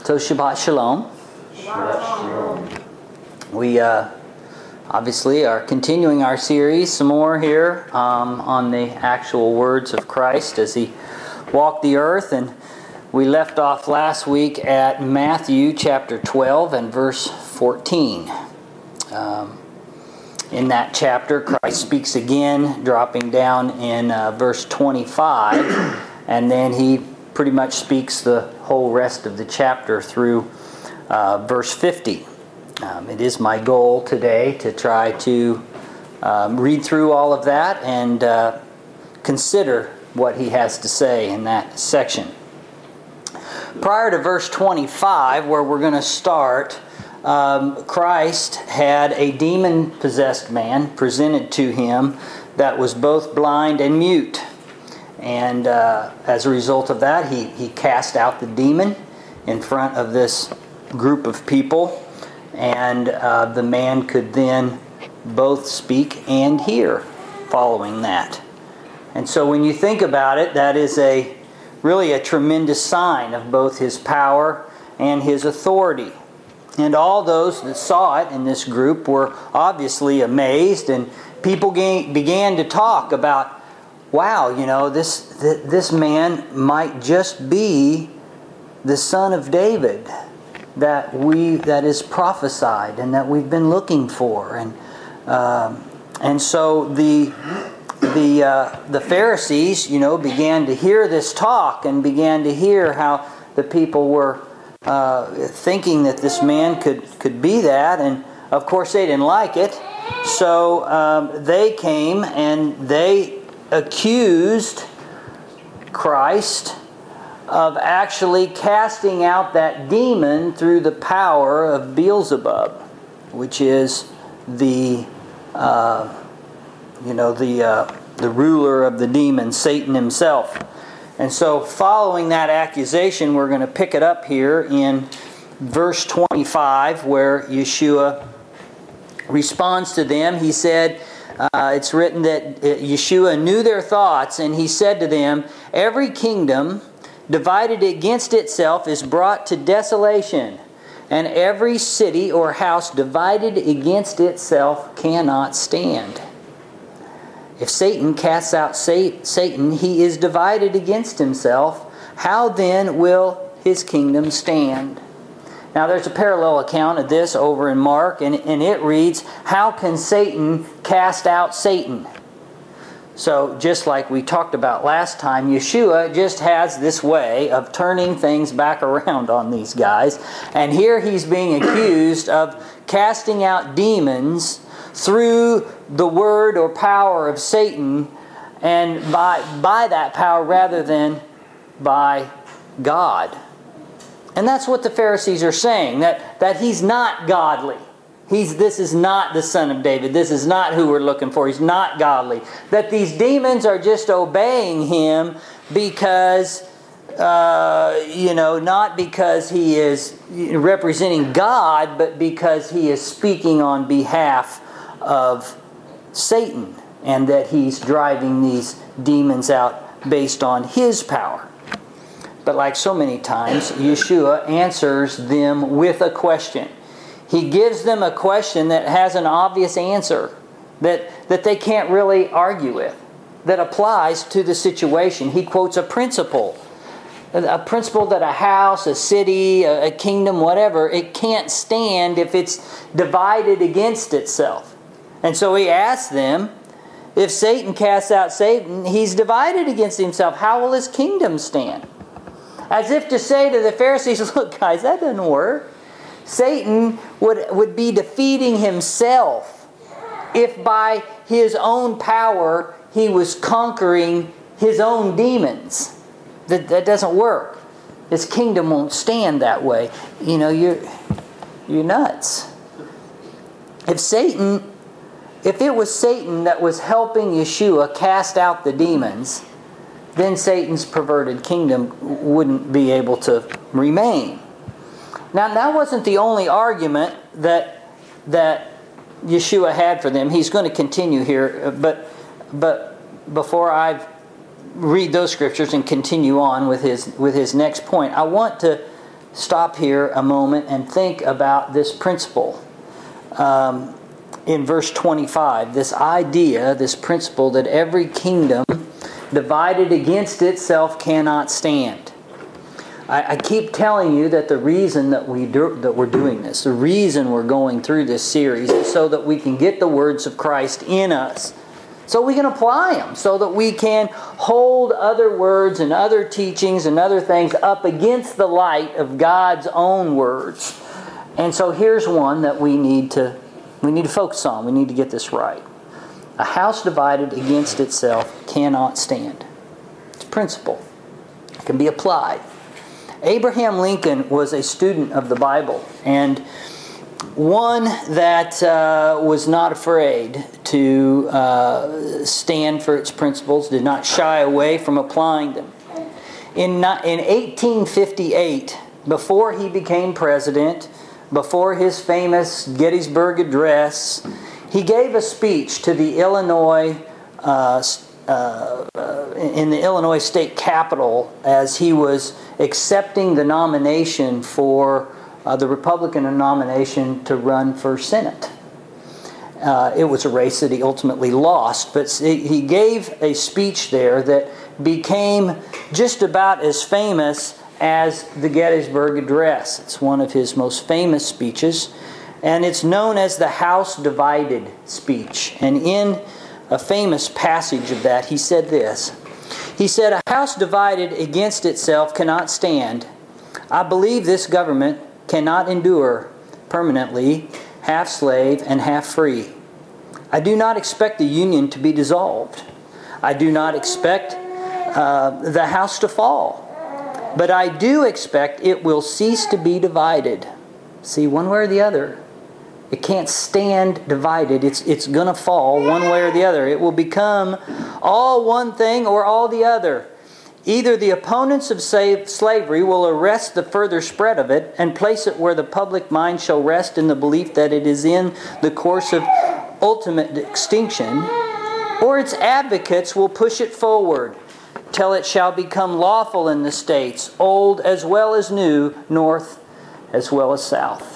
So Shabbat Shalom. We obviously are continuing our series some more here on the actual words of Christ as He walked the earth. And we left off last week at Matthew chapter 12 and verse 14. In that chapter, Christ speaks again, dropping down in verse 25, and then He pretty much speaks the whole rest of the chapter through verse 50. It is my goal today to try to read through all of that and consider what He has to say in that section. Prior to verse 25, where we're going to start, Christ had a demon-possessed man presented to Him that was both blind and mute. And as a result of that, he cast out the demon in front of this group of people. And the man could then both speak and hear following that. And so when you think about it, that is really a tremendous sign of both His power and His authority. And all those that saw it in this group were obviously amazed, and people began to talk about, wow, this man might just be the son of David that is prophesied and that we've been looking for. And so the Pharisees, began to hear this talk and began to hear how the people were thinking that this man could be that, and of course they didn't like it. So they came and they accused Christ of actually casting out that demon through the power of Beelzebub, which is the ruler of the demons, Satan himself. And so following that accusation, we're going to pick it up here in verse 25, where Yeshua responds to them. He said, it's written that Yeshua knew their thoughts, and He said to them, "Every kingdom divided against itself is brought to desolation, and every city or house divided against itself cannot stand. If Satan casts out Satan, he is divided against himself. How then will his kingdom stand?" Now there's a parallel account of this over in Mark, and it reads, "How can Satan cast out Satan?" So just like we talked about last time, Yeshua just has this way of turning things back around on these guys. And here He's being accused of casting out demons through the word or power of Satan, and by that power rather than by God. And that's what the Pharisees are saying, that He's not godly. This is not the Son of David. This is not who we're looking for. He's not godly. That these demons are just obeying Him because, not because He is representing God, but because He is speaking on behalf of Satan, and that He's driving these demons out based on His power. But like so many times, Yeshua answers them with a question. He gives them a question that has an obvious answer that they can't really argue with, that applies to the situation. He quotes a principle that a house, a city, a kingdom, whatever, it can't stand if it's divided against itself. And so He asks them, if Satan casts out Satan, he's divided against himself. How will his kingdom stand? As if to say to the Pharisees, look guys, that doesn't work. Satan would be defeating himself if by his own power he was conquering his own demons. That doesn't work. His kingdom won't stand that way. You're nuts. If it was Satan that was helping Yeshua cast out the demons, then Satan's perverted kingdom wouldn't be able to remain. Now, that wasn't the only argument that Yeshua had for them. He's going to continue here, but before I read those scriptures and continue on with his next point, I want to stop here a moment and think about this principle in verse 25. This idea, this principle that every kingdom divided against itself cannot stand. I keep telling you that the reason that we're doing this, the reason we're going through this series, is so that we can get the words of Christ in us, so we can apply them, so that we can hold other words and other teachings and other things up against the light of God's own words. And so here's one that we need to focus on. We need to get this right. A house divided against itself cannot stand. It's a principle. It can be applied. Abraham Lincoln was a student of the Bible, and one that was not afraid to stand for its principles, did not shy away from applying them. In 1858, before he became president, before his famous Gettysburg Address, he gave a speech to the Illinois in the Illinois state capitol as he was accepting the nomination for the Republican nomination to run for Senate. It was a race that he ultimately lost, but he gave a speech there that became just about as famous as the Gettysburg Address. It's one of his most famous speeches, and it's known as the House Divided speech. And in a famous passage of that, he said this. He said, "A house divided against itself cannot stand. I believe this government cannot endure permanently, half slave and half free. I do not expect the Union to be dissolved. I do not expect the house to fall. But I do expect it will cease to be divided." See, one way or the other. It can't stand divided. It's going to fall one way or the other. It will become all one thing or all the other. Either the opponents of slavery will arrest the further spread of it and place it where the public mind shall rest in the belief that it is in the course of ultimate extinction, or its advocates will push it forward till it shall become lawful in the states, old as well as new, north as well as south.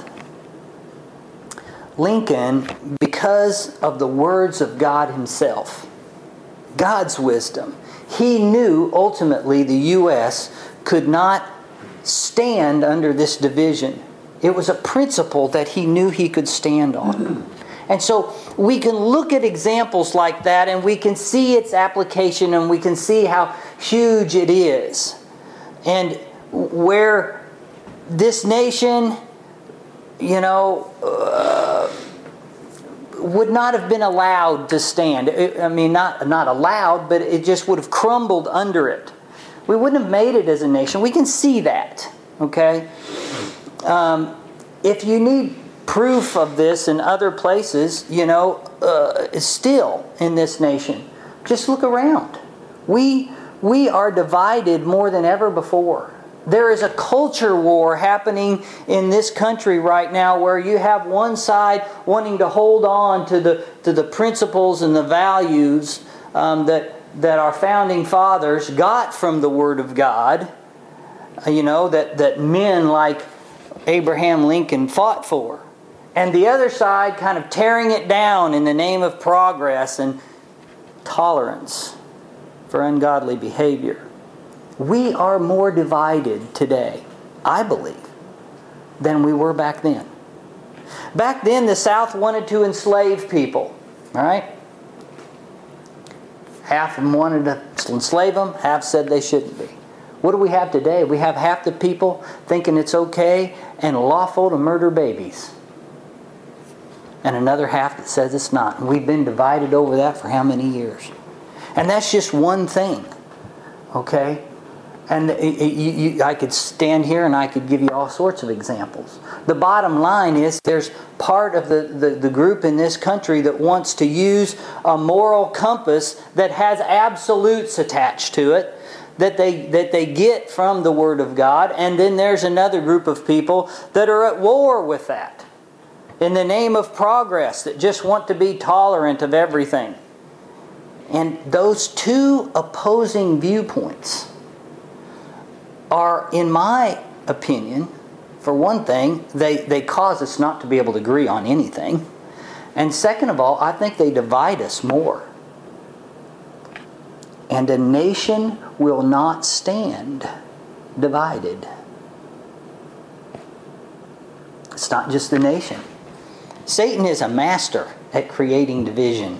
Lincoln, because of the words of God Himself, God's wisdom, he knew ultimately the U.S. could not stand under this division. It was a principle that he knew he could stand on. And so we can look at examples like that and we can see its application and we can see how huge it is. And where this nation, would not have been allowed to stand. Not allowed, but it just would have crumbled under it. We wouldn't have made it as a nation. We can see that, okay? If you need proof of this in other places, still in this nation, just look around. We are divided more than ever before. There is a culture war happening in this country right now where you have one side wanting to hold on to the principles and the values that our founding fathers got from the Word of God, that men like Abraham Lincoln fought for. And the other side kind of tearing it down in the name of progress and tolerance for ungodly behavior. We are more divided today, I believe, than we were back then. Back then, the South wanted to enslave people, all right? Half of them wanted to enslave them, half said they shouldn't be. What do we have today? We have half the people thinking it's okay and lawful to murder babies, and another half that says it's not. And we've been divided over that for how many years? And that's just one thing, okay? And I could stand here and I could give you all sorts of examples. The bottom line is there's part of the group in this country that wants to use a moral compass that has absolutes attached to it that they get from the Word of God. And then there's another group of people that are at war with that in the name of progress, that just want to be tolerant of everything. And those two opposing viewpoints are, in my opinion, For one thing, they cause us not to be able to agree on anything. And second of all, I think they divide us more. And a nation will not stand divided. It's not just the nation. Satan is a master at creating division.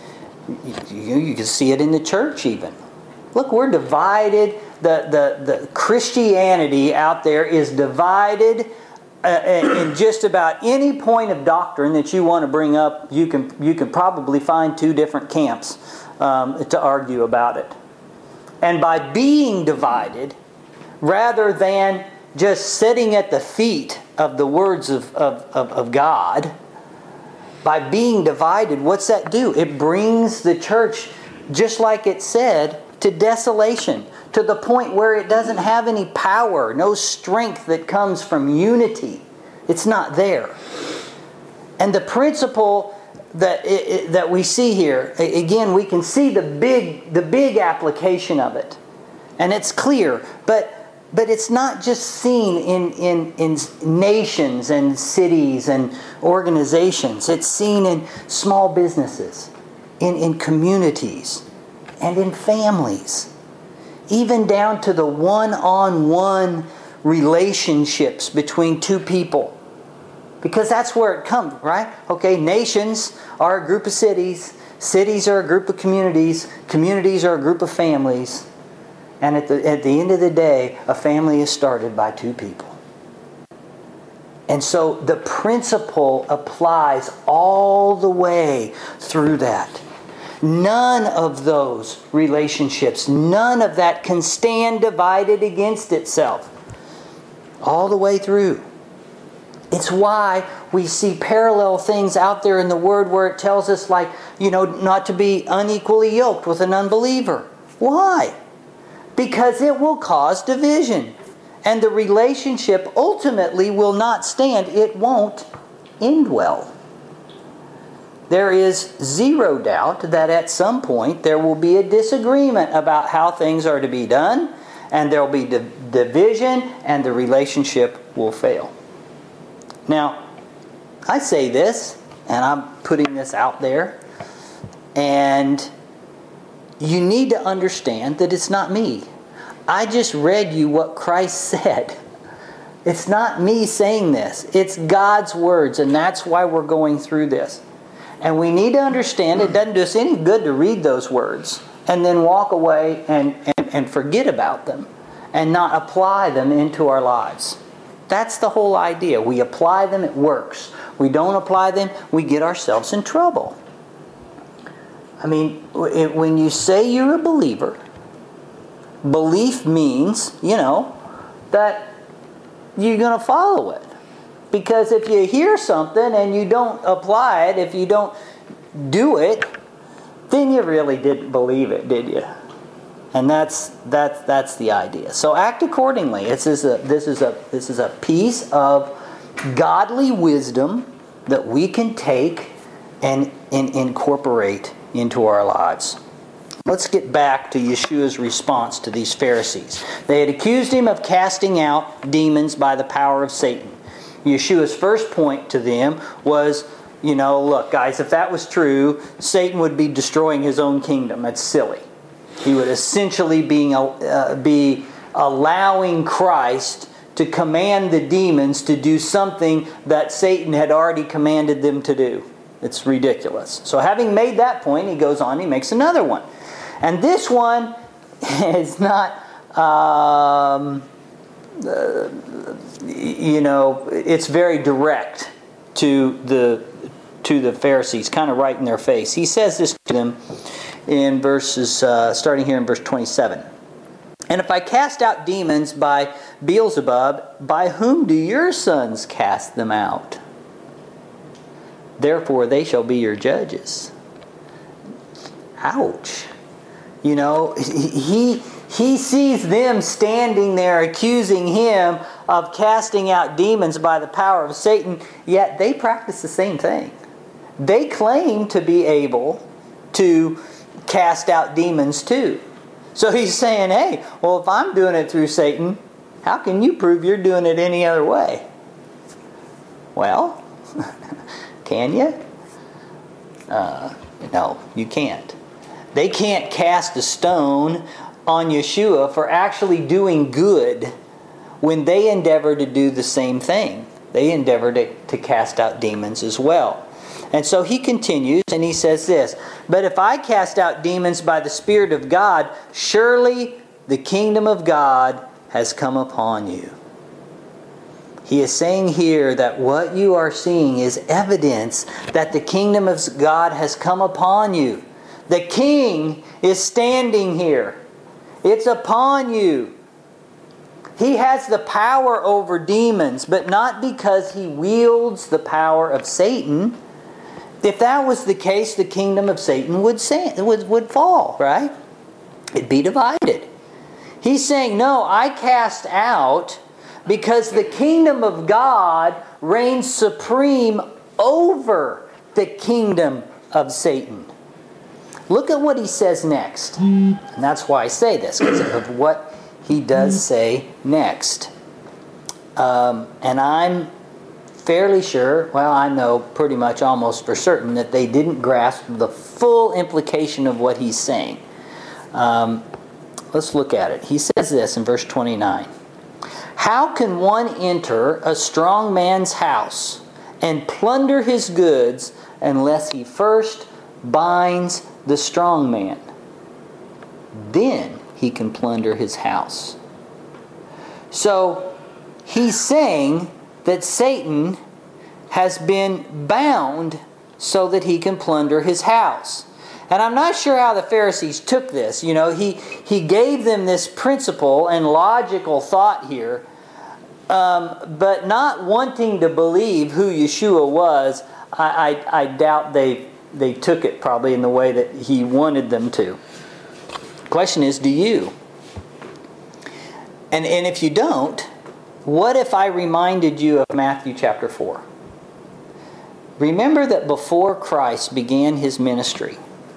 You can see it in the church even. Look, we're divided. The Christianity out there is divided in just about any point of doctrine that you want to bring up. You can probably find two different camps to argue about it. And by being divided, rather than just sitting at the feet of the words of God, by being divided, what's that do? It brings the church, just like it said, to desolation, to the point where it doesn't have any power, no strength that comes from unity. It's not there. And the principle that we see here, again, we can see the big application of it. And it's clear, but it's not just seen in nations and cities and organizations. It's seen in small businesses, in communities, and in families. Even down to the one-on-one relationships between two people. Because that's where it comes, right? Okay, nations are a group of cities. Cities are a group of communities. Communities are a group of families. And at the end of the day, a family is started by two people. And so the principle applies all the way through that. None of those relationships, none of that can stand divided against itself. All the way through. It's why we see parallel things out there in the Word where it tells us, like, not to be unequally yoked with an unbeliever. Why? Because it will cause division. And the relationship ultimately will not stand. It won't end well. There is zero doubt that at some point there will be a disagreement about how things are to be done, and there will be division, and the relationship will fail. Now, I say this, and I'm putting this out there, and you need to understand that it's not me. I just read you what Christ said. It's not me saying this. It's God's words, and that's why we're going through this. And we need to understand it doesn't do us any good to read those words and then walk away and forget about them and not apply them into our lives. That's the whole idea. We apply them, it works. We don't apply them, we get ourselves in trouble. I mean, when you say you're a believer, belief means, that you're going to follow it. Because if you hear something and you don't apply it, if you don't do it, then you really didn't believe it, did you? And that's the idea. So act accordingly. This is a piece of godly wisdom that we can take and incorporate into our lives. Let's get back to Yeshua's response to these Pharisees. They had accused him of casting out demons by the power of Satan. Yeshua's first point to them was, look, guys, if that was true, Satan would be destroying his own kingdom. That's silly. He would essentially be allowing Christ to command the demons to do something that Satan had already commanded them to do. It's ridiculous. So having made that point, he goes on, he makes another one. And this one is not... it's very direct to the Pharisees, kind of right in their face. He says this to them in verses, starting here in verse 27. And if I cast out demons by Beelzebub, by whom do your sons cast them out? Therefore they shall be your judges. Ouch. He sees them standing there accusing him of casting out demons by the power of Satan, yet they practice the same thing. They claim to be able to cast out demons too. So he's saying, hey, well, if I'm doing it through Satan, how can you prove you're doing it any other way? Well, can you? No, you can't. They can't cast a stone on Yeshua for actually doing good when they endeavor to do the same thing. They endeavor to cast out demons as well. And so he continues and he says this, "But if I cast out demons by the Spirit of God, surely the kingdom of God has come upon you." He is saying here that what you are seeing is evidence that the kingdom of God has come upon you. The King is standing here. It's upon you. He has the power over demons, but not because he wields the power of Satan. If that was the case, the kingdom of Satan would fall, right? It'd be divided. He's saying, no, I cast out because the kingdom of God reigns supreme over the kingdom of Satan. Look at what he says next. And that's why I say this, because of what he does say next. And I'm fairly sure, well, I know pretty much almost for certain that they didn't grasp the full implication of what he's saying. Let's look at it. He says this in verse 29. "How can one enter a strong man's house and plunder his goods unless he first binds the strong man? Then he can plunder his house." So he's saying that Satan has been bound so that he can plunder his house. And I'm not sure how the Pharisees took this. You know, he gave them this principle and logical thought here, but not wanting to believe who Yeshua was, I doubt they took it probably in the way that he wanted them to. Question is, do you? And if you don't, what if I reminded you of Matthew chapter 4? Remember that before Christ began his ministry,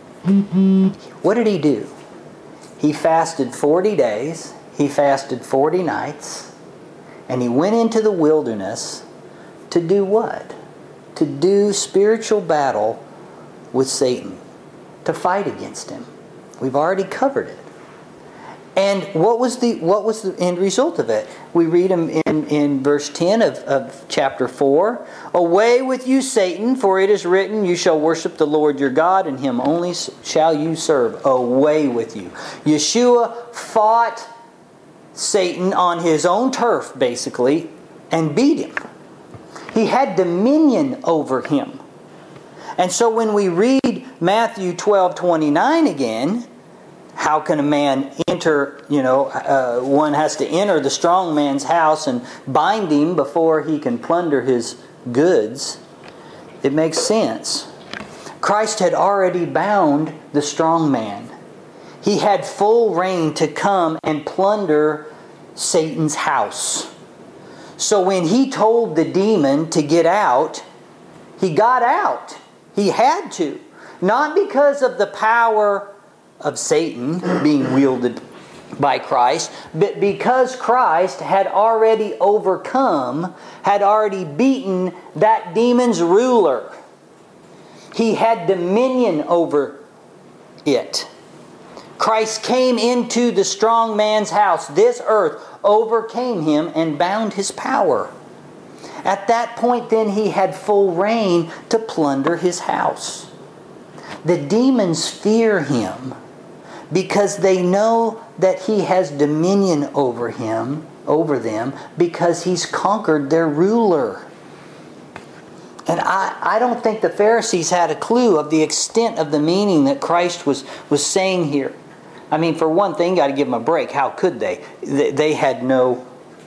what did he do? He fasted 40 days, he fasted 40 nights, and he went into the wilderness to do what? To do spiritual battle with Satan, to fight against him. We've already covered it. And what was the end result of it? We read in verse 10 of chapter 4. "Away with you, Satan, for it is written, you shall worship the Lord your God, and him only shall you serve." Away with you. Yeshua fought Satan on his own turf, basically, and beat him. He had dominion over him. And so when we read Matthew 12:29 again, how can a man enter, one has to enter the strong man's house and bind him before he can plunder his goods? It makes sense. Christ had already bound the strong man. He had full reign to come and plunder Satan's house. So when he told the demon to get out, he got out. He had to. Not because of the power of Satan being wielded by Christ, but because Christ had already overcome, had already beaten that demon's ruler. He had dominion over it. Christ came into the strong man's house, this earth, overcame him and bound his power. At that point then he had full reign to plunder his house. The demons fear him because they know that he has dominion over them, because he's conquered their ruler. And I don't think the Pharisees had a clue of the extent of the meaning that Christ was saying here. I mean, for one thing, you got to give them a break. How could they? They had no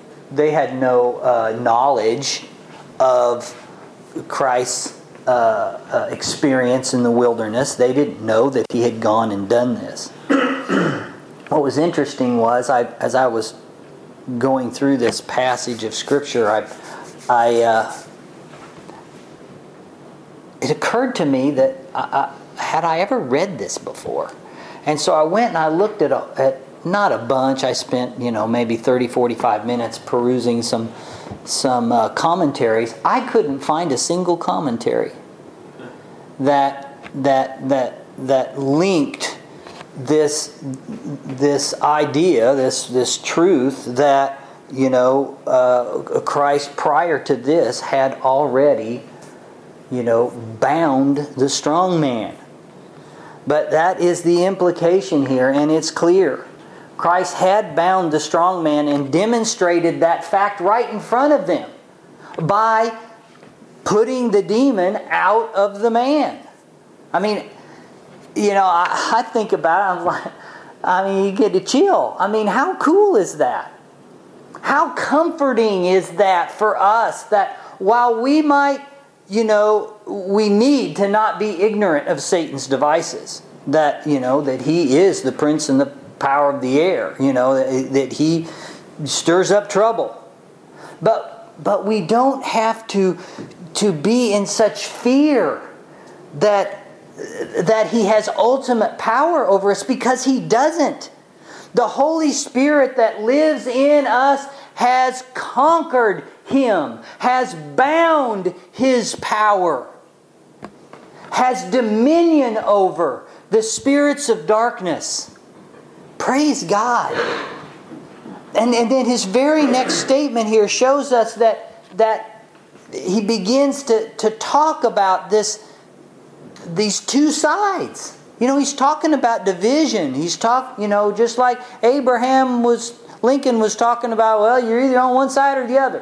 knowledge of Christ's experience in the wilderness. They didn't know that he had gone and done this. What was interesting was, as I was going through this passage of Scripture, it occurred to me that had I ever read this before? And so I went and I looked at not a bunch. I spent, maybe 30, 45 minutes perusing some commentaries. I couldn't find a single commentary that linked this idea, this truth that Christ prior to this had already bound the strong man. But that is the implication here, and it's clear. Christ had bound the strong man and demonstrated that fact right in front of them by putting the demon out of the man. I mean, I think about it, I'm like, you get a chill. I mean, how cool is that? How comforting is that for us, that while we might, we need to not be ignorant of Satan's devices, that he is the prince and the power of the air, that he stirs up trouble. But we don't have to be in such fear that he has ultimate power over us, because he doesn't. The Holy Spirit that lives in us has conquered him, has bound his power, has dominion over the spirits of darkness. Praise God. And then his very next statement here shows us that he begins to talk about these two sides. He's talking about division. He's just like Lincoln was talking about, well, you're either on one side or the other.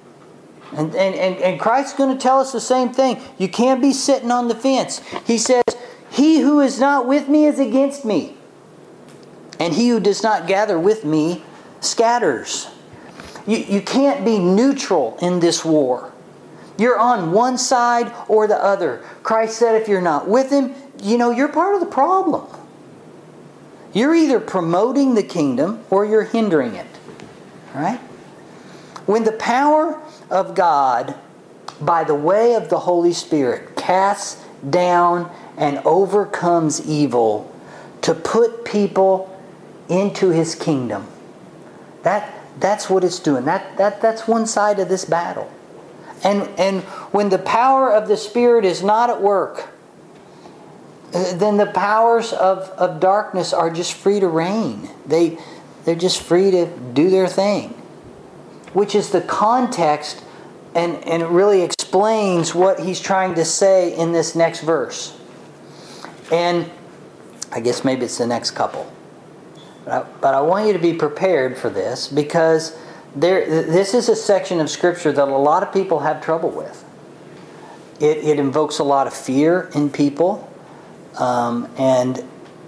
And Christ's going to tell us the same thing. You can't be sitting on the fence. He says, he who is not with me is against me, and he who does not gather with me scatters. You can't be neutral in this war. You're on one side or the other. Christ said if you're not with him, you're part of the problem. You're either promoting the kingdom or you're hindering it. Right? When the power of God, by the way of the Holy Spirit, casts down and overcomes evil to put people into his kingdom, that's what it's doing. That's one side of this battle. And when the power of the Spirit is not at work, then the powers of darkness are just free to reign. They're just free to do their thing. Which is the context and it really explains what he's trying to say in this next verse. And I guess maybe it's the next couple. But I want you to be prepared for this, because this is a section of Scripture that a lot of people have trouble with. It invokes a lot of fear in people, and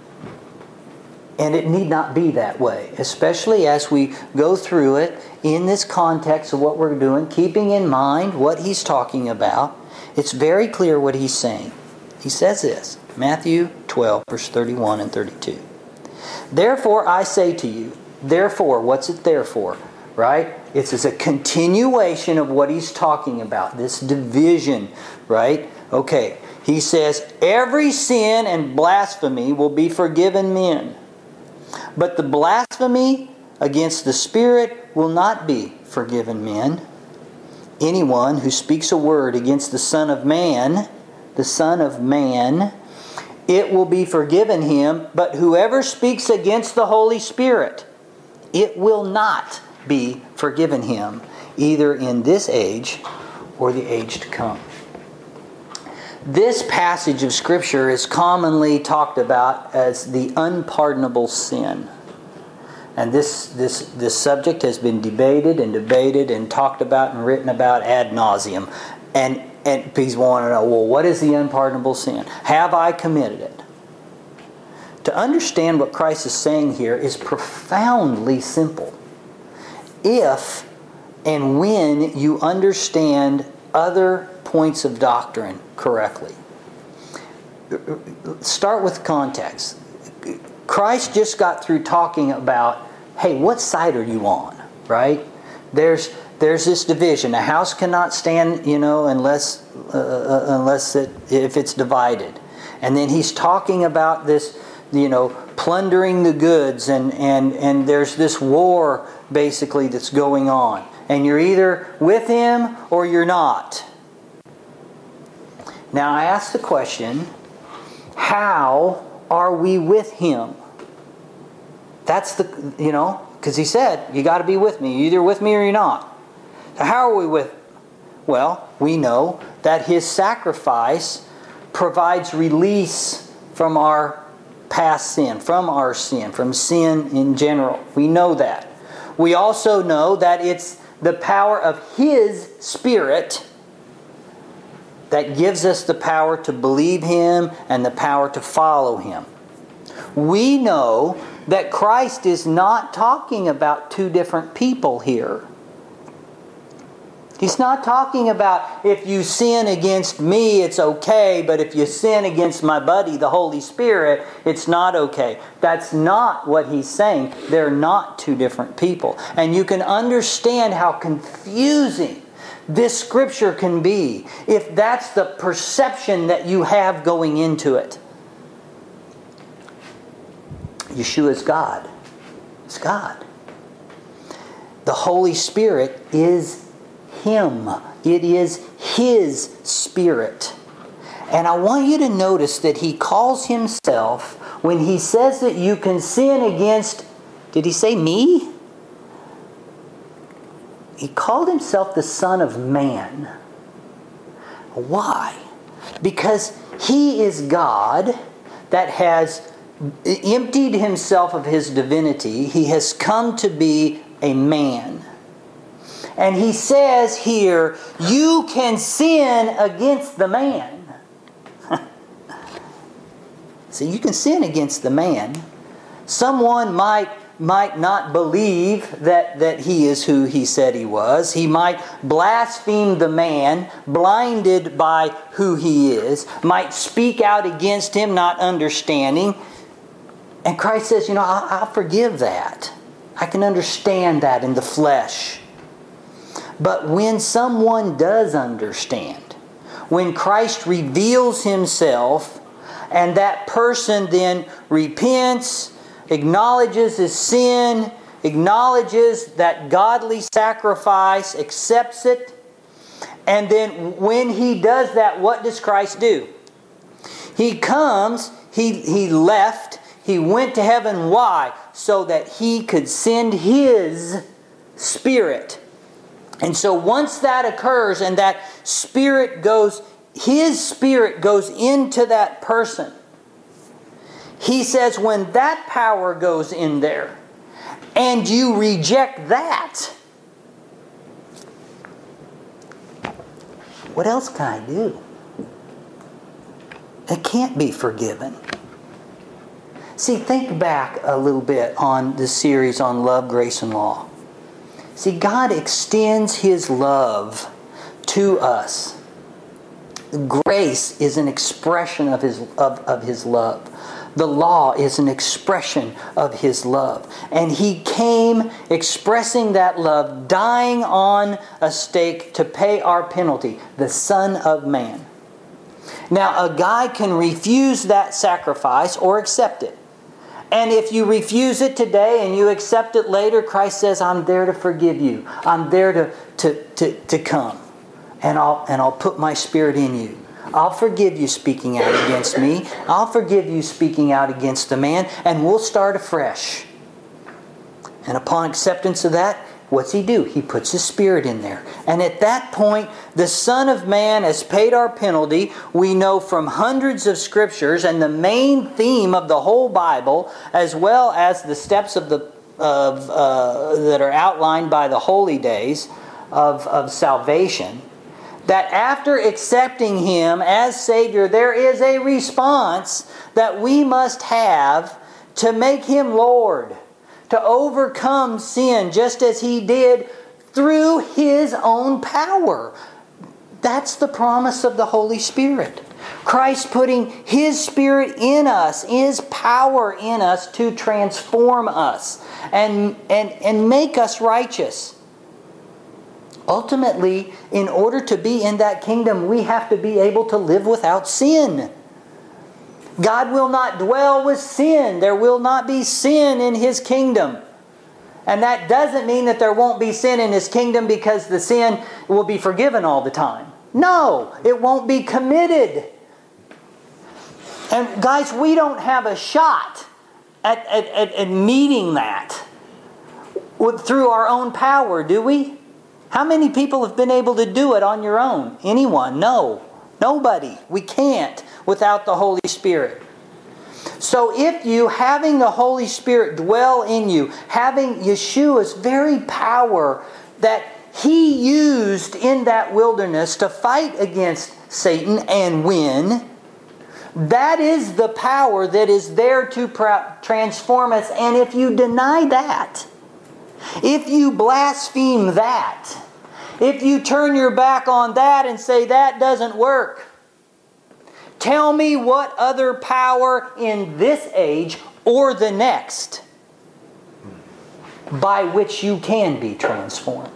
it need not be that way, especially as we go through it in this context of what we're doing, keeping in mind what he's talking about. It's very clear what he's saying. He says this, Matthew 12, verse 31 and 32. Therefore I say to you, therefore, what's it there for? Right? It's a continuation of what he's talking about, this division, right? Okay, he says, every sin and blasphemy will be forgiven men, but the blasphemy against the Spirit will not be forgiven men. Anyone who speaks a word against the Son of Man, it will be forgiven him, but whoever speaks against the Holy Spirit, it will not be forgiven him, either in this age or the age to come. This passage of Scripture is commonly talked about as the unpardonable sin. And this subject has been debated and talked about and written about ad nauseum. And people want to know, well, what is the unpardonable sin? Have I committed it? To understand what Christ is saying here is profoundly simple. If and when you understand other points of doctrine correctly. Start with context. Christ just got through talking about, hey, what side are you on? Right? There's this division. A house cannot stand, unless if it's divided. And then he's talking about this, plundering the goods, and there's this war basically that's going on. And you're either with Him or you're not. Now I ask the question, how are we with Him? That's because He said, you got to be with me. You're either with me or you're not. So how are we with Him? Well, we know that His sacrifice provides release from our past sin, from sin in general. We know that. We also know that it's the power of His Spirit that gives us the power to believe Him and the power to follow Him. We know that Christ is not talking about two different people here. He's not talking about if you sin against me, it's okay, but if you sin against my buddy, the Holy Spirit, it's not okay. That's not what He's saying. They're not two different people. And you can understand how confusing this Scripture can be if that's the perception that you have going into it. Yeshua is God. It's God. The Holy Spirit is Him. It is His Spirit. And I want you to notice that He calls Himself, when He says that you can sin against, did He say me? He called Himself the Son of Man. Why? Because He is God that has emptied Himself of His divinity. He has come to be a man. And He says here, you can sin against the man. See, you can sin against the man. Someone might not believe that He is who He said He was. He might blaspheme the man, blinded by who He is. Might speak out against Him, not understanding. And Christ says, I'll forgive that. I can understand that in the flesh. But when someone does understand, when Christ reveals Himself, and that person then repents, acknowledges his sin, acknowledges that godly sacrifice, accepts it, and then when he does that, what does Christ do? He comes, he left, He went to heaven. Why? So that He could send His Spirit. And so once that occurs and that Spirit goes, His Spirit goes into that person, He says when that power goes in there and you reject that, what else can I do? It can't be forgiven. See, think back a little bit on the series on love, grace, and law. See, God extends His love to us. Grace is an expression of His love. The law is an expression of His love. And He came expressing that love, dying on a stake to pay our penalty, the Son of Man. Now, a guy can refuse that sacrifice or accept it. And if you refuse it today and you accept it later, Christ says, I'm there to forgive you. I'm there to come. And I'll put my Spirit in you. I'll forgive you speaking out against me. I'll forgive you speaking out against the man. And we'll start afresh. And upon acceptance of that, what's He do? He puts His Spirit in there. And at that point, the Son of Man has paid our penalty. We know from hundreds of scriptures, and the main theme of the whole Bible, as well as the steps that are outlined by the holy days of salvation, that after accepting Him as Savior, there is a response that we must have to make Him Lord, to overcome sin just as He did through His own power. That's the promise of the Holy Spirit. Christ putting His Spirit in us, His power in us to transform us and make us righteous. Ultimately, in order to be in that kingdom, we have to be able to live without sin. God will not dwell with sin. There will not be sin in His kingdom. And that doesn't mean that there won't be sin in His kingdom because the sin will be forgiven all the time. No, it won't be committed. And guys, we don't have a shot at meeting that through our own power, do we? How many people have been able to do it on your own? Anyone? No. Nobody. We can't without the Holy Spirit. So if you, having the Holy Spirit dwell in you, having Yeshua's very power that He used in that wilderness to fight against Satan and win, that is the power that is there to transform us. And if you deny that, if you blaspheme that, if you turn your back on that and say that doesn't work, tell me what other power in this age or the next by which you can be transformed.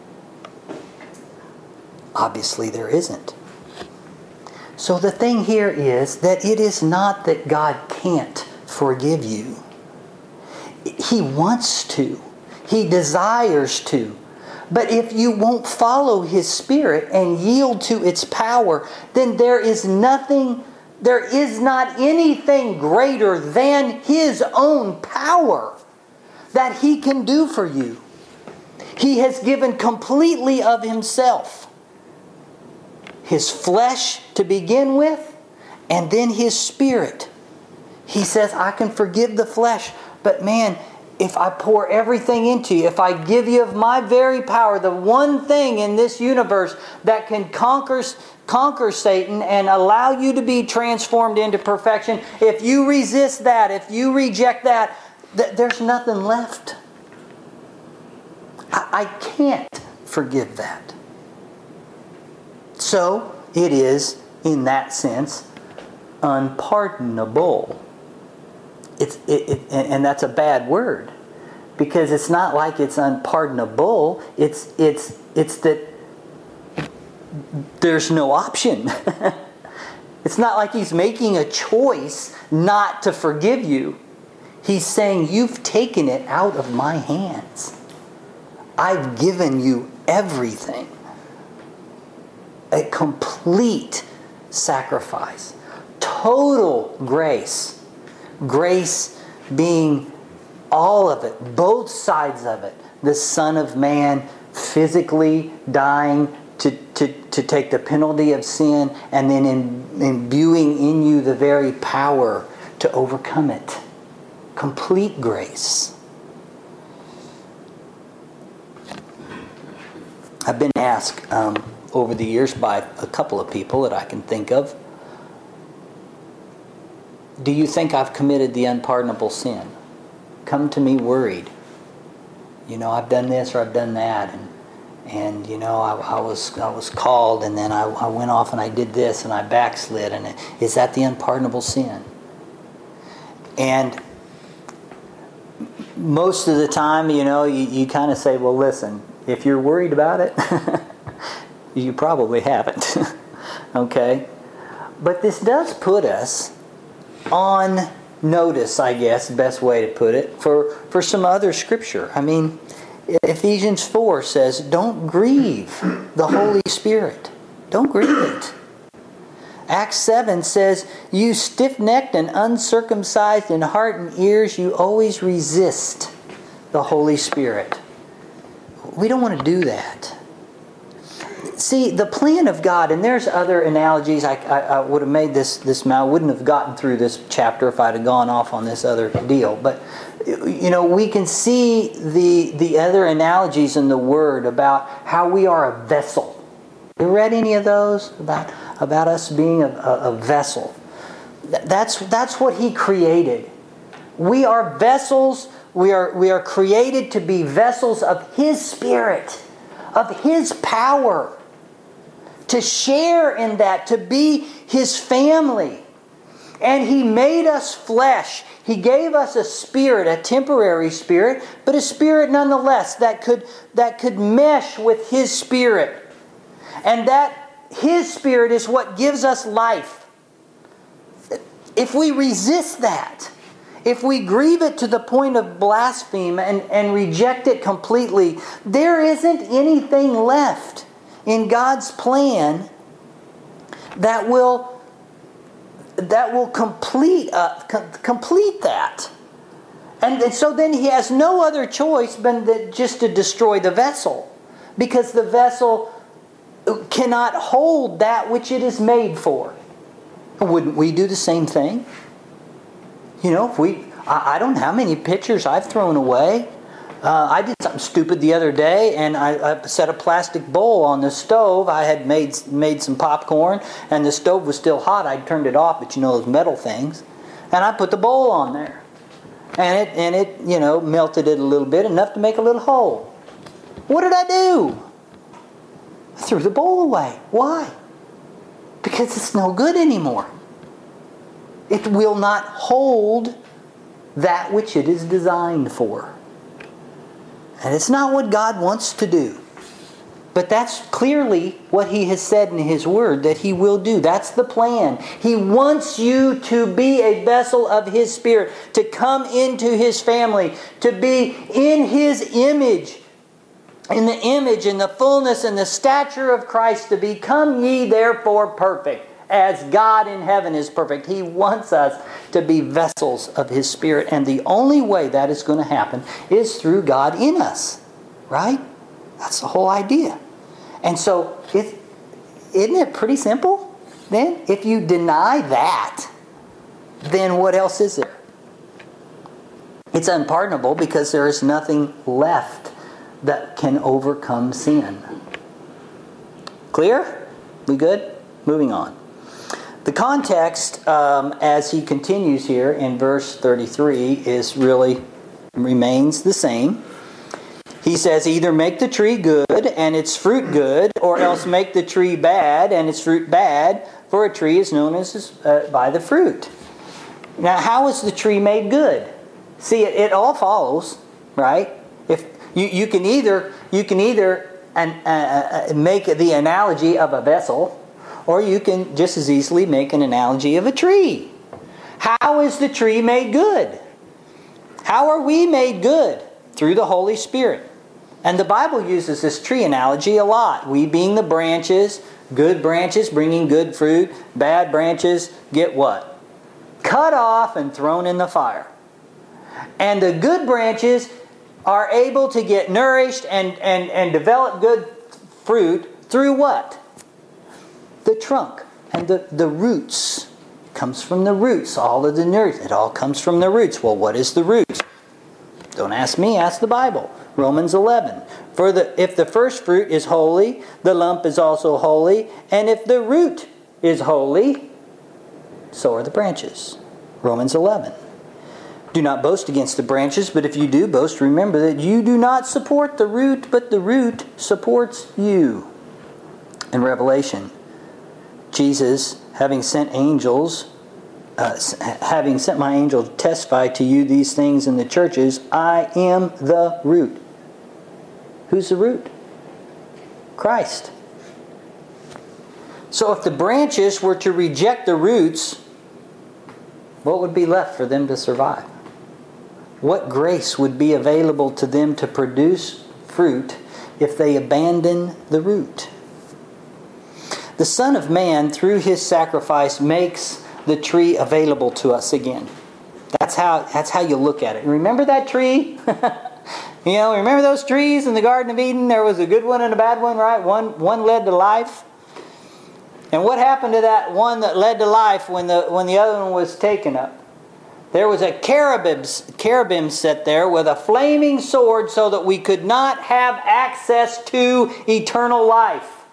Obviously there isn't. So the thing here is that it is not that God can't forgive you. He wants to. He desires to. But if you won't follow His Spirit and yield to its power, then there is not anything greater than His own power that He can do for you. He has given completely of Himself. His flesh to begin with, and then His Spirit. He says, I can forgive the flesh, but man, if I pour everything into you, if I give you of my very power, the one thing in this universe that can conquer Satan and allow you to be transformed into perfection, if you resist that, if you reject that, there's nothing left. I can't forgive that. So, it is, in that sense, unpardonable. And that's a bad word, because it's not like it's unpardonable. It's that there's no option. It's not like He's making a choice not to forgive you. He's saying, you've taken it out of my hands. I've given you everything. A complete sacrifice. Total grace. Grace being all of it, both sides of it. The Son of Man physically dying to take the penalty of sin, and then imbuing in you the very power to overcome it. Complete grace. I've been asked over the years by a couple of people that I can think of, do you think I've committed the unpardonable sin? Come to me worried. I've done this or I've done that, and I was called, and then I went off and I did this and I backslid, and is that the unpardonable sin? And most of the time, you kind of say, well, listen, if you're worried about it, you probably haven't. Okay? But this does put us on notice, I guess, best way to put it, for some other scripture. I mean, Ephesians 4 says, don't grieve the Holy Spirit. Don't grieve it. Acts 7 says, you stiff-necked and uncircumcised in heart and ears, you always resist the Holy Spirit. We don't want to do that. See, the plan of God, and there's other analogies. I would have made this. I wouldn't have gotten through this chapter if I'd have gone off on this other deal. But we can see the other analogies in the Word about how we are a vessel. You read any of those about us being a vessel? That's what He created. We are vessels. We are created to be vessels of His Spirit, of His power, to share in that, to be His family. And He made us flesh. He gave us a spirit, a temporary spirit, but a spirit nonetheless that could mesh with His Spirit. And that His Spirit is what gives us life. If we resist that, if we grieve it to the point of blaspheme and reject it completely, there isn't anything left in God's plan that will complete that. And so then He has no other choice but just to destroy the vessel, because the vessel cannot hold that which it is made for. Wouldn't we do the same thing? You know, I don't know how many pictures I've thrown away. I did something stupid the other day, and I set a plastic bowl on the stove. I had made some popcorn, and the stove was still hot. I turned it off, but you know those metal things. And I put the bowl on there. And it you know, melted it a little bit, enough to make a little hole. What did I do? I threw the bowl away. Why? Because it's no good anymore. It will not hold that which it is designed for. And it's not what God wants to do. But that's clearly what He has said in His Word that He will do. That's the plan. He wants you to be a vessel of His Spirit, to come into His family, to be in His image, in the fullness and the stature of Christ, to become ye therefore perfect, as God in heaven is perfect. He wants us to be vessels of His Spirit, and the only way that is going to happen is through God in us. Right? That's the whole idea. And so, isn't it pretty simple then? If you deny that, then what else is there? It's unpardonable because there is nothing left that can overcome sin. Clear? We good? Moving on. The context, as he continues here in verse 33, remains the same. He says, either make the tree good and its fruit good, or else make the tree bad and its fruit bad, for a tree is known as by the fruit. Now, how is the tree made good? See, it all follows, right? If you can either make the analogy of a vessel, or you can just as easily make an analogy of a tree. How is the tree made good? How are we made good? Through the Holy Spirit. And the Bible uses this tree analogy a lot. We being the branches, good branches bringing good fruit, bad branches get what? Cut off and thrown in the fire. And the good branches are able to get nourished and develop good fruit through what? The trunk and the roots. It comes from the roots. All of the nourishment, it all comes from the roots. Well, what is the roots? Don't ask me, ask the Bible. Romans 11. If the first fruit is holy, the lump is also holy. And if the root is holy, so are the branches. Romans 11. Do not boast against the branches, but if you do boast, remember that you do not support the root, but the root supports you. In Revelation, Jesus, having sent my angel to testify to you these things in the churches, I am the root. Who's the root? Christ. So if the branches were to reject the roots, what would be left for them to survive? What grace would be available to them to produce fruit if they abandon the root? The Son of Man, through His sacrifice, makes the tree available to us again. That's how you look at it. Remember that tree? Remember those trees in the Garden of Eden? There was a good one and a bad one, right? One led to life. And what happened to that one that led to life when the other one was taken up? There was a cherubim set there with a flaming sword so that we could not have access to eternal life.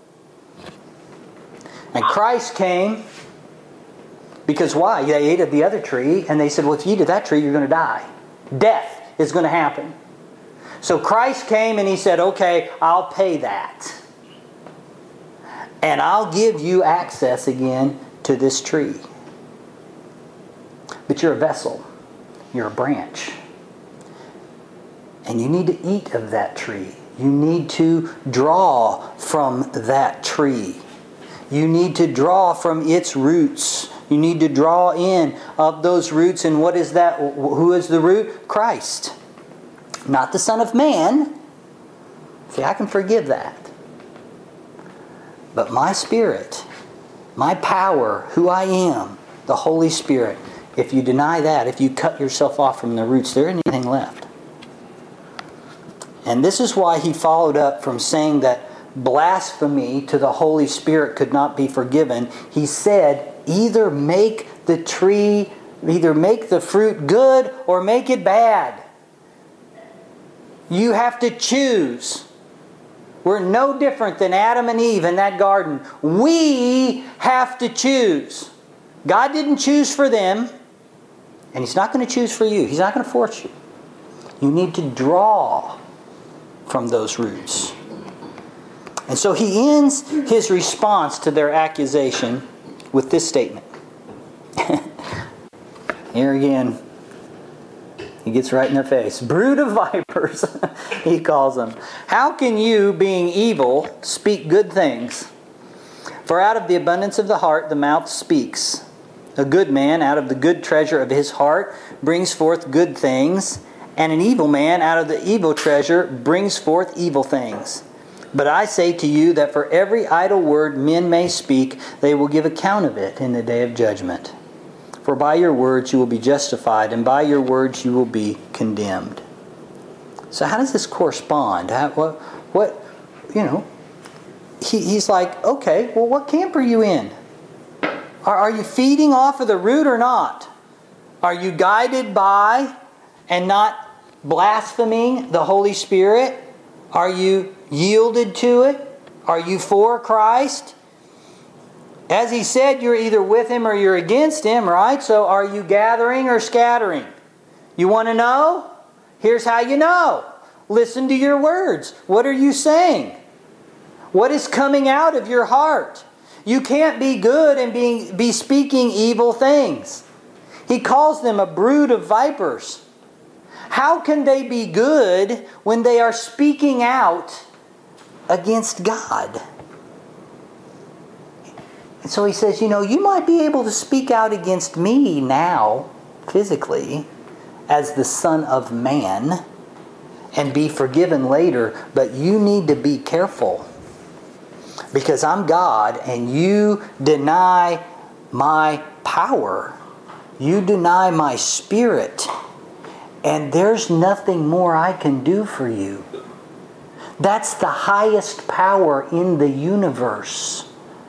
And Christ came because why? They ate of the other tree and they said, well, if you eat of that tree, you're going to die. Death is going to happen. So Christ came and He said, okay, I'll pay that. And I'll give you access again to this tree. But you're a vessel. You're a branch. And you need to eat of that tree. You need to draw from that tree. You need to draw from its roots You need to draw in of those roots. And what is that? Who is the root? Christ. Not the Son of Man. See, I can forgive that. But my Spirit, my power, who I am, the Holy Spirit, if you deny that, if you cut yourself off from the roots, there isn't anything left. And this is why he followed up from saying that blasphemy to the Holy Spirit could not be forgiven. He said, either make the fruit good or make it bad. You have to choose. We're no different than Adam and Eve in that garden. We have to choose. God didn't choose for them, and He's not going to choose for you. He's not going to force you. You need to draw from those roots. And so he ends his response to their accusation with this statement. Here again, he gets right in their face. Brood of vipers, he calls them. How can you, being evil, speak good things? For out of the abundance of the heart, the mouth speaks. A good man, out of the good treasure of his heart, brings forth good things. And an evil man, out of the evil treasure, brings forth evil things. But I say to you that for every idle word men may speak, they will give account of it in the day of judgment. For by your words you will be justified, and by your words you will be condemned. So how does this correspond? He's like, okay, well, what camp are you in? Are you feeding off of the root or not? Are you guided by and not blaspheming the Holy Spirit? Are you yielded to it? Are you for Christ? As he said, you're either with Him or you're against Him, right? So are you gathering or scattering? You want to know? Here's how you know. Listen to your words. What are you saying? What is coming out of your heart? You can't be good and be speaking evil things. He calls them a brood of vipers. How can they be good when they are speaking out against God? And so he says, you might be able to speak out against me now, physically, as the Son of Man, and be forgiven later, but you need to be careful. Because I'm God, and you deny my power. You deny my Spirit. And there's nothing more I can do for you. That's the highest power in the universe.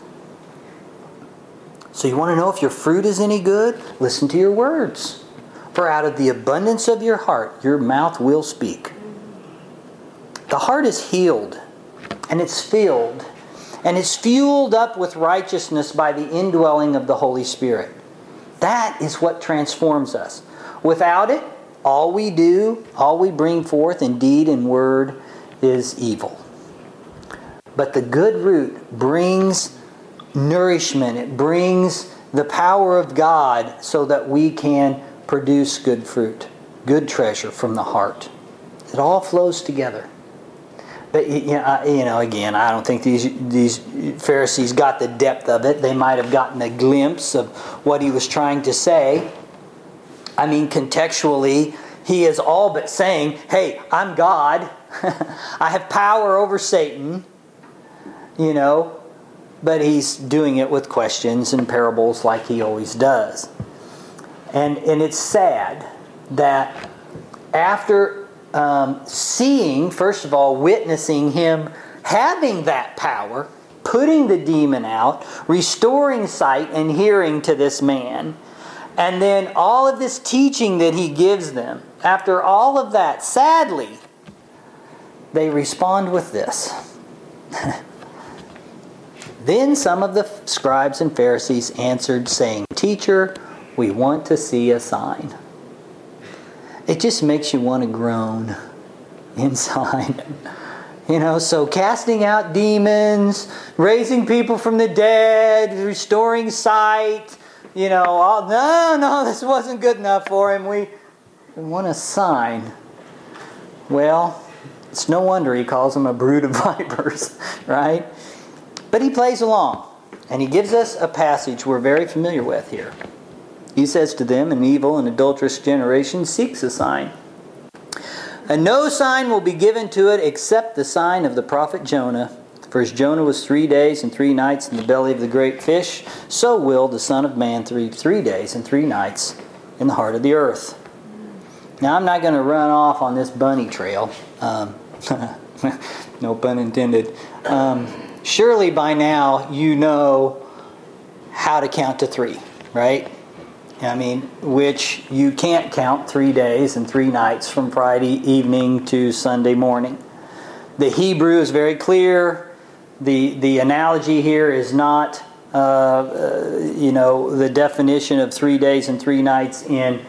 So you want to know if your fruit is any good? Listen to your words. For out of the abundance of your heart, your mouth will speak. The heart is healed, and it's filled, and it's fueled up with righteousness by the indwelling of the Holy Spirit. That is what transforms us. Without it, all we do, all we bring forth in deed and word is evil. But the good root brings nourishment. It brings the power of God so that we can produce good fruit, good treasure from the heart. It all flows together. But again, I don't think these Pharisees got the depth of it. They might have gotten a glimpse of what he was trying to say. I mean, contextually, he is all but saying, hey, I'm God. I have power over Satan. But he's doing it with questions and parables like he always does. And it's sad that after seeing, first of all, witnessing him having that power, putting the demon out, restoring sight and hearing to this man, and then all of this teaching that he gives them, after all of that, sadly, they respond with this. Then some of the scribes and Pharisees answered, saying, Teacher, we want to see a sign. It just makes you want to groan inside. So casting out demons, raising people from the dead, restoring sight, no, this wasn't good enough for him. We want a sign. Well, it's no wonder he calls them a brood of vipers, right? But he plays along. And he gives us a passage we're very familiar with here. He says to them, an evil and adulterous generation seeks a sign. And no sign will be given to it except the sign of the prophet Jonah. For as Jonah was 3 days and 3 nights in the belly of the great fish, so will the Son of Man 3 days and 3 nights in the heart of the earth. Now I'm not going to run off on this bunny trail. No pun intended. Surely by now you know how to count to 3, right? I mean, which you can't count 3 days and 3 nights from Friday evening to Sunday morning. The Hebrew is very clear. The analogy here is not, the definition of 3 days and 3 nights in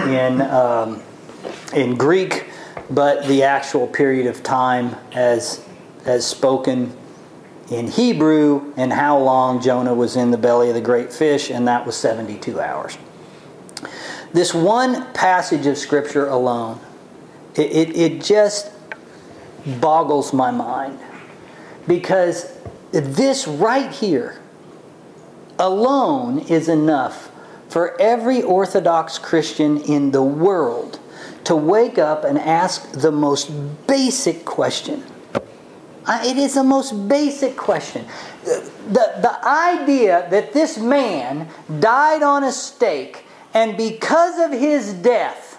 Greek, but the actual period of time as spoken in Hebrew, and how long Jonah was in the belly of the great fish, and that was 72 hours. This one passage of Scripture alone, it just boggles my mind. Because this right here alone is enough for every Orthodox Christian in the world to wake up and ask the most basic question. It is the most basic question. The idea that this man died on a stake, and because of his death,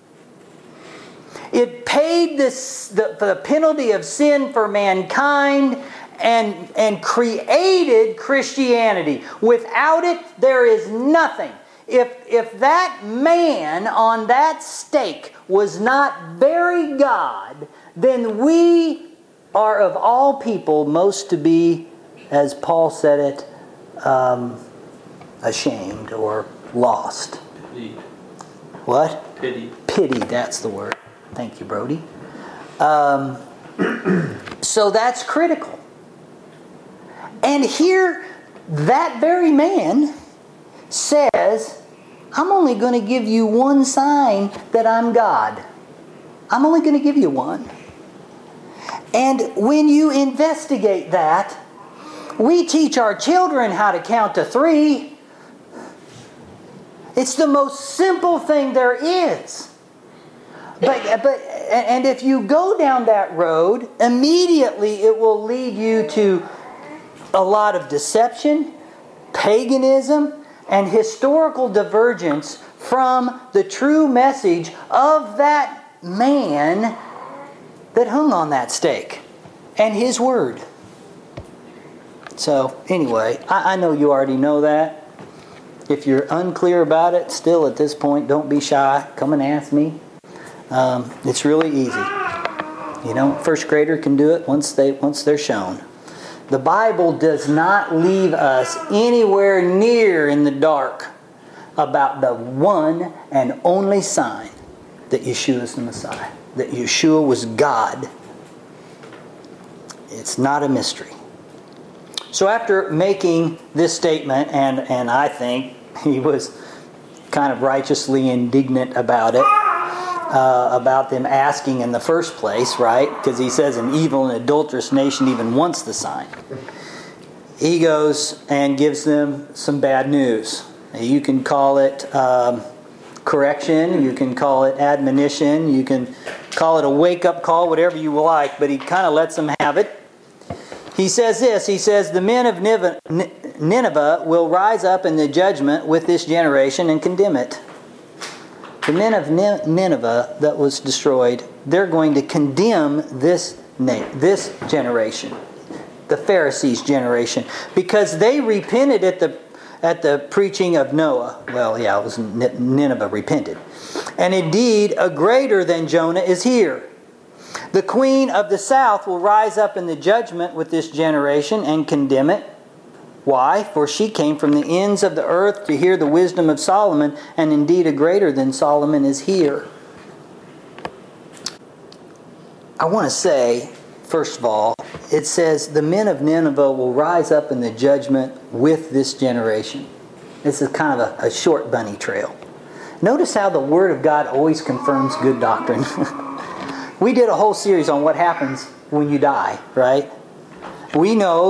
it paid the penalty of sin for mankind and created Christianity. Without it, there is nothing. If that man on that stake was not very God, then we are of all people most to be, as Paul said it, ashamed or lost. Pity. What? Pity. Pity, that's the word. Thank you, Brody. So that's critical. And here, that very man says, I'm only going to give you one sign that I'm God. I'm only going to give you one. And when you investigate that, we teach our children how to count to 3. It's the most simple thing there is. And if you go down that road, immediately it will lead you to a lot of deception, paganism, and historical divergence from the true message of that man that hung on that stake and his word. So anyway, I know you already know that. If you're unclear about it, still at this point, don't be shy. Come and ask me. It's really easy. First grader can do it once they're shown. The Bible does not leave us anywhere near in the dark about the one and only sign that Yeshua is the Messiah, that Yeshua was God. It's not a mystery. So after making this statement, and I think he was kind of righteously indignant about it, about them asking in the first place, right? Because he says an evil and adulterous nation even wants the sign. He goes and gives them some bad news. You can call it correction, you can call it admonition, you can call it a wake-up call, whatever you like, but he kind of lets them have it. He says this, he says, the men of Nineveh will rise up in the judgment with this generation and condemn it. The men of Nineveh that was destroyed, they're going to condemn this generation, the Pharisees' generation, because they repented at the preaching of Noah. Well, yeah, it was Nineveh repented. And indeed, a greater than Jonah is here. The queen of the south will rise up in the judgment with this generation and condemn it. Why? For she came from the ends of the earth to hear the wisdom of Solomon, and indeed a greater than Solomon is here. I want to say, first of all, it says the men of Nineveh will rise up in the judgment with this generation. This is kind of a short bunny trail. Notice how the Word of God always confirms good doctrine. We did a whole series on what happens when you die, right? We know that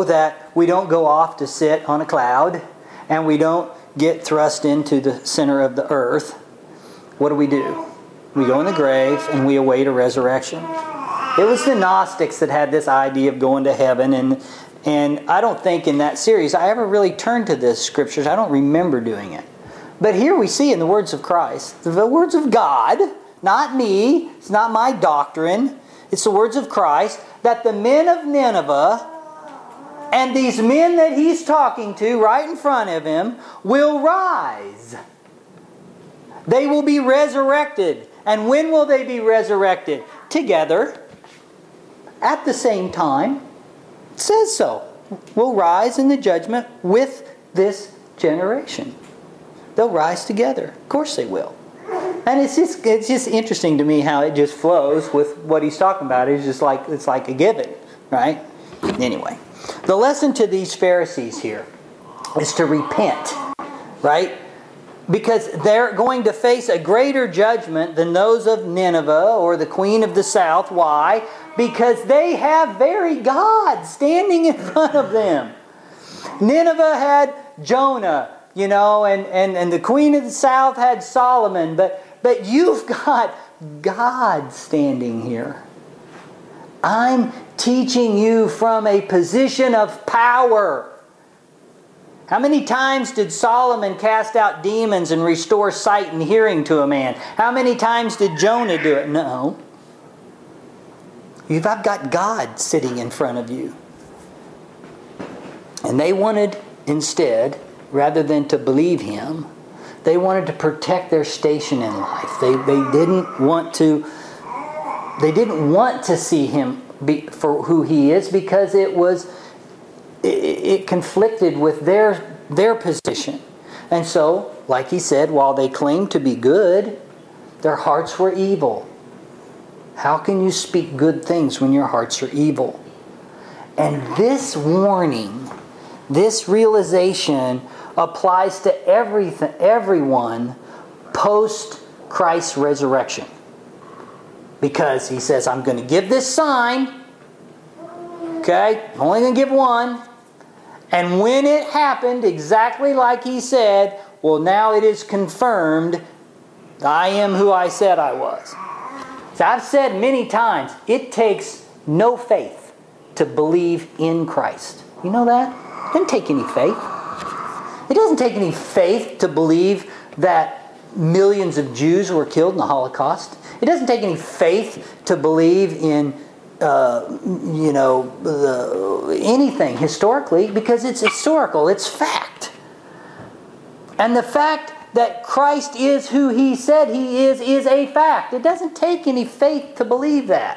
we don't go off to sit on a cloud and we don't get thrust into the center of the earth. What do? We go in the grave and we await a resurrection. It was the Gnostics that had this idea of going to heaven, and I don't think in that series I ever really turned to the scriptures. I don't remember doing it. But here we see in the words of Christ, the words of God, not me, it's not my doctrine, it's the words of Christ, that the men of Nineveh and these men that he's talking to right in front of him will rise. They will be resurrected. And when will they be resurrected? Together. At the same time. It says so. Will rise in the judgment with this generation. They'll rise together. Of course they will. And it's just interesting to me how it just flows with what he's talking about. It's like a given, right? Anyway, the lesson to these Pharisees here is to repent, right? Because they're going to face a greater judgment than those of Nineveh or the queen of the south. Why? Because they have very God standing in front of them. Nineveh had Jonah, and the queen of the south had Solomon. But you've got God standing here. I'm teaching you from a position of power. How many times did Solomon cast out demons and restore sight and hearing to a man? How many times did Jonah do it? No. I've got God sitting in front of you. And they wanted instead, rather than to believe him, they wanted to protect their station in life. They didn't want to see him for who he is, because it conflicted with their position. And so, like he said, while they claimed to be good, their hearts were evil. How can you speak good things when your hearts are evil? And this warning, this realization applies to everyone post Christ's resurrection. Because he says, I'm going to give this sign. Okay? I'm only going to give one. And when it happened exactly like he said, well, now it is confirmed, I am who I said I was. So I've said many times, it takes no faith to believe in Christ. You know that? It doesn't take any faith. It doesn't take any faith to believe that millions of Jews were killed in the Holocaust. It doesn't take any faith to believe in anything historically, because it's historical, it's fact. And the fact that Christ is who he said he is a fact. It doesn't take any faith to believe that.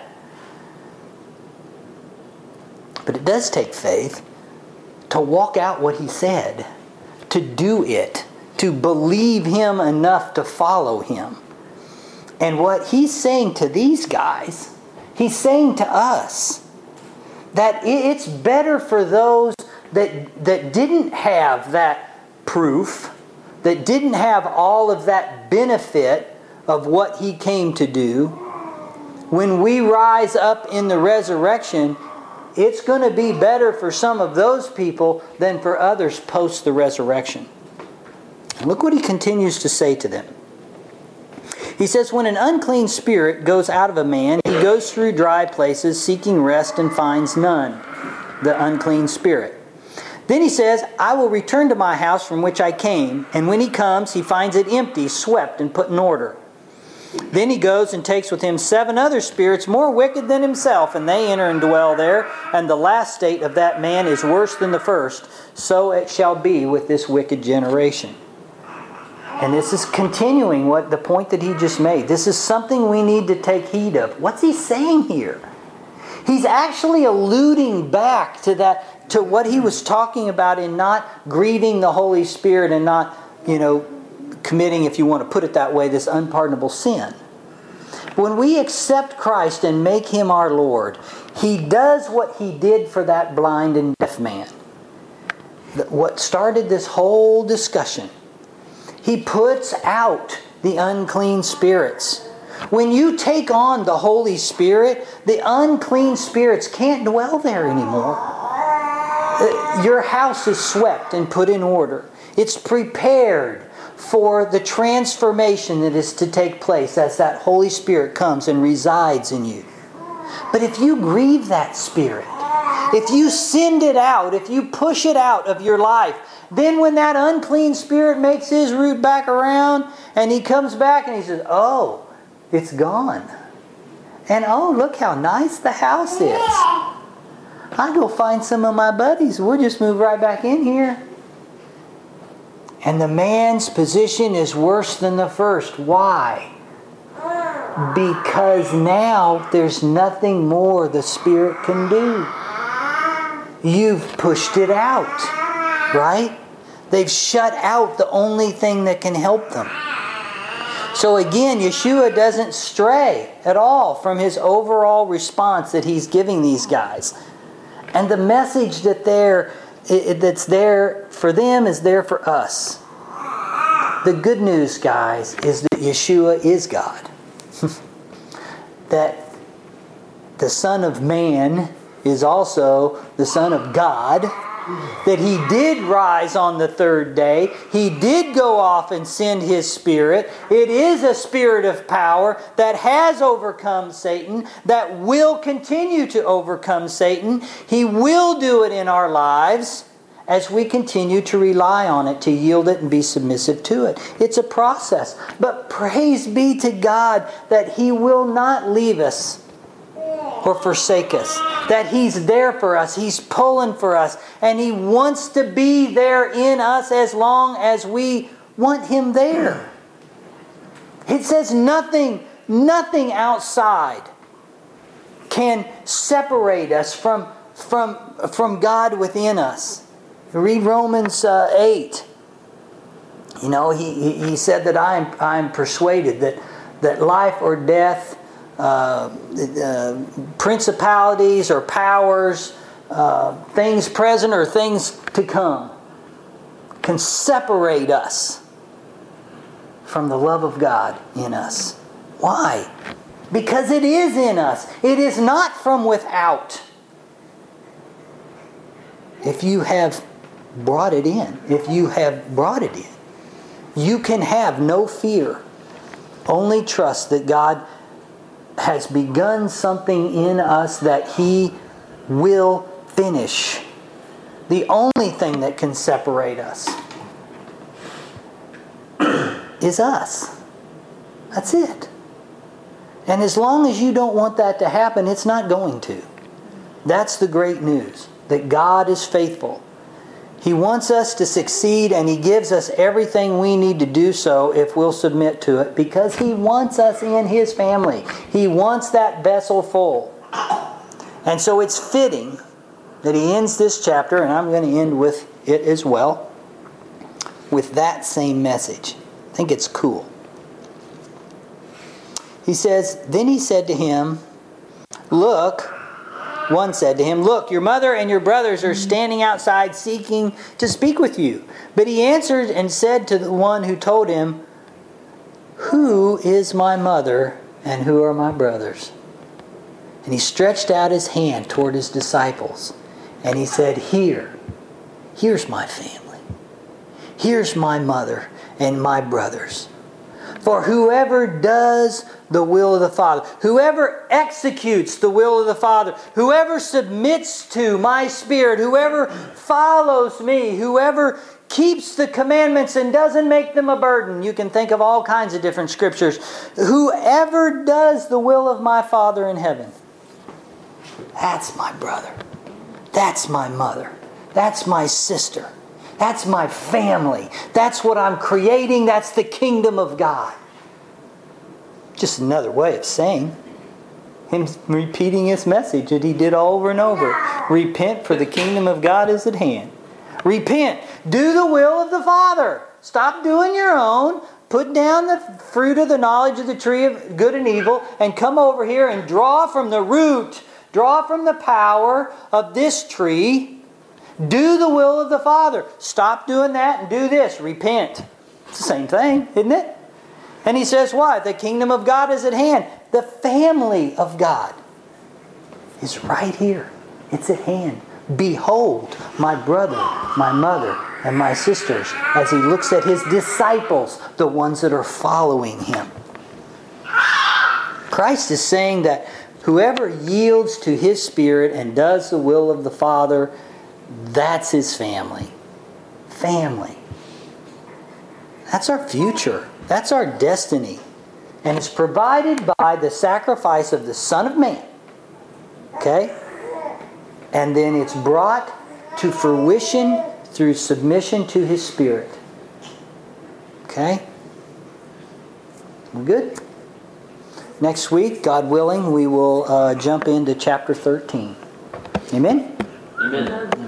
But it does take faith to walk out what he said, to do it, to believe him enough to follow him. And what he's saying to these guys, he's saying to us that it's better for those that didn't have that proof, that didn't have all of that benefit of what he came to do. When we rise up in the resurrection, it's going to be better for some of those people than for others post the resurrection. And look what he continues to say to them. He says, when an unclean spirit goes out of a man, he goes through dry places seeking rest and finds none, the unclean spirit. Then he says, I will return to my house from which I came. And when he comes, he finds it empty, swept, and put in order. Then he goes and takes with him 7 other spirits more wicked than himself, and they enter and dwell there. And the last state of that man is worse than the first. So it shall be with this wicked generation. And this is continuing the point that he just made. This is something we need to take heed of. What's he saying here? He's actually alluding back to what he was talking about in not grieving the Holy Spirit and not, committing, if you want to put it that way, this unpardonable sin. When we accept Christ and make him our Lord, he does what he did for that blind and deaf man. What started this whole discussion. He puts out the unclean spirits. When you take on the Holy Spirit, the unclean spirits can't dwell there anymore. Your house is swept and put in order. It's prepared for the transformation that is to take place as that Holy Spirit comes and resides in you. But if you grieve that Spirit, if you send it out, if you push it out of your life, then when that unclean spirit makes his route back around and he comes back and he says, oh, it's gone. And oh, look how nice the house is. I go find some of my buddies. We'll just move right back in here. And the man's position is worse than the first. Why? Because now there's nothing more the Spirit can do. You've pushed it out, right? They've shut out the only thing that can help them. So again, Yeshua doesn't stray at all from his overall response that he's giving these guys. And the message that's there for them is there for us. The good news, guys, is that Yeshua is God. That the Son of Man is also the Son of God. That He did rise on the third day. He did go off and send His Spirit. It is a Spirit of power that has overcome Satan, that will continue to overcome Satan. He will do it in our lives as we continue to rely on it, to yield it and be submissive to it. It's a process. But praise be to God that He will not leave us or forsake us. That He's there for us. He's pulling for us. And He wants to be there in us as long as we want Him there. It says nothing outside can separate us from God within us. Read Romans 8. You know, he said that I'm persuaded that life or death, principalities or powers, things present or things to come, can separate us from the love of God in us. Why? Because it is in us. It is not from without. If you have brought it in, you can have no fear. Only trust that God has begun something in us that He will finish. The only thing that can separate us is us. That's it. And as long as you don't want that to happen, it's not going to. That's the great news, that God is faithful. He wants us to succeed, and He gives us everything we need to do so if we'll submit to it, because He wants us in His family. He wants that vessel full. And so it's fitting that He ends this chapter, and I'm going to end with it as well, with that same message. I think it's cool. He says, then He said to him, look, one said to him, look, your mother and your brothers are standing outside seeking to speak with you. But he answered and said to the one who told him, who is my mother and who are my brothers? And he stretched out his hand toward his disciples. And he said, here's my family. Here's my mother and my brothers. For whoever does the will of the Father, whoever executes the will of the Father, whoever submits to my Spirit, whoever follows me, whoever keeps the commandments and doesn't make them a burden. You can think of all kinds of different scriptures. Whoever does the will of my Father in heaven, that's my brother. That's my mother. That's my sister. That's my family. That's what I'm creating. That's the kingdom of God. Just another way of saying Him repeating His message that He did over and over. Repent, for the kingdom of God is at hand. Repent. Do the will of the Father. Stop doing your own. Put down the fruit of the knowledge of the tree of good and evil and come over here and draw from the root, draw from the power of this tree. Do the will of the Father. Stop doing that and do this. Repent. It's the same thing, isn't it? And He says what? The kingdom of God is at hand. The family of God is right here. It's at hand. Behold, my brother, my mother, and my sisters, as he looks at his disciples, the ones that are following him. Christ is saying that whoever yields to his Spirit and does the will of the Father, that's his family. Family. That's our future. That's our destiny. And it's provided by the sacrifice of the Son of Man. Okay? And then it's brought to fruition through submission to his Spirit. Okay? We good? Next week, God willing, we will jump into chapter 13. Amen? Amen.